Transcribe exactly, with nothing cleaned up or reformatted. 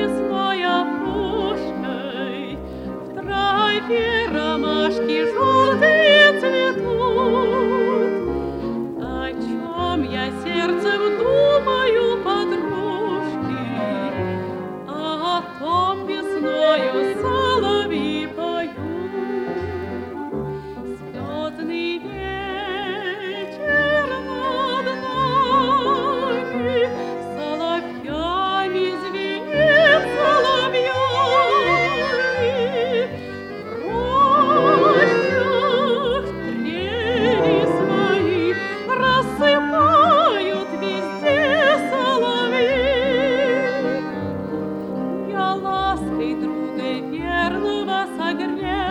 весной опушкой в траве ромашки желтые цветут. О чем я сердцем думаю, подружки, а о том весною соловьи поют. Звездный вечер над нами соловьями звенит соловьями. В рощах трели свои рассыпают везде соловьи. Я лаской друга верного согрею,